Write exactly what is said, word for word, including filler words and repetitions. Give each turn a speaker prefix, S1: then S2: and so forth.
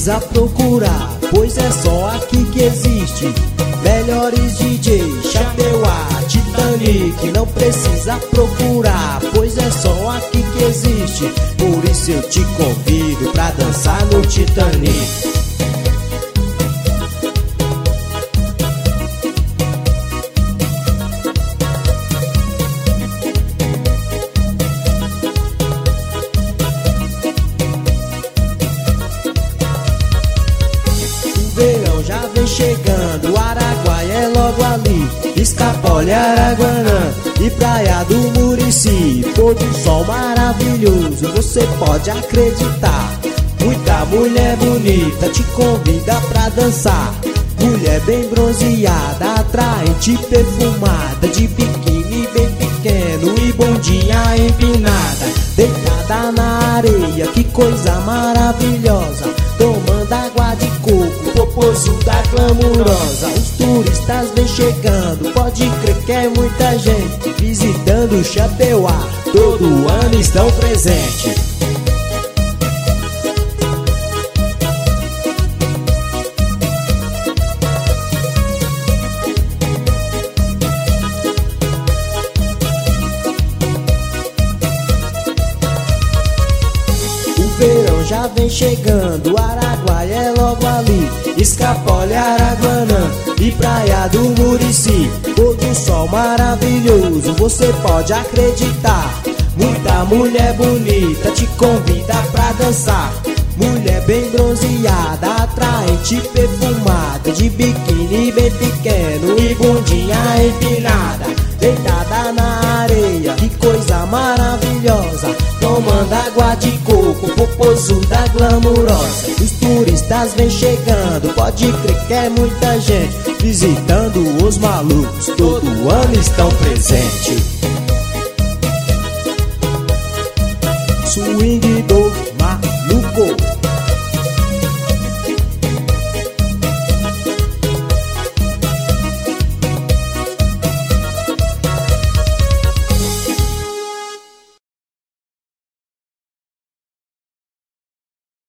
S1: precisa procurar, pois é só aqui que existe melhores D J, Chapeuá, Titanic. Não precisa procurar, pois é só aqui que existe. Por isso eu te convido pra dançar no Titanic. Verão já vem chegando, Araguaia é logo ali, Escapole, Araguanã e Praia do Murici. Pôr do sol maravilhoso, você pode acreditar. Muita mulher bonita te convida pra dançar. Mulher bem bronzeada, atraente, perfumada, de biquíni bem pequeno e bundinha empinada, deitada na areia, que coisa maravilhosa, tomando água de coco, popozuda glamurosa. Os turistas vêm chegando, pode crer que é muita gente visitando o Chapeuá, todo ano estão presentes. O verão já vem chegando, Araguaia é logo ali, Escapole, Araguanã e Praia do Murici. Pôr do sol maravilhoso, você pode acreditar. Muita mulher bonita te convida pra dançar. Mulher bem bronzeada, atraente, perfumada, de biquíni bem pequeno e bundinha empinada, deitada na areia, que coisa maravilhosa, tomando água de coco, popozuda glamurosa. Os turistas vêm chegando, pode crer que é muita gente visitando os malucos, todo ano estão presentes. Swing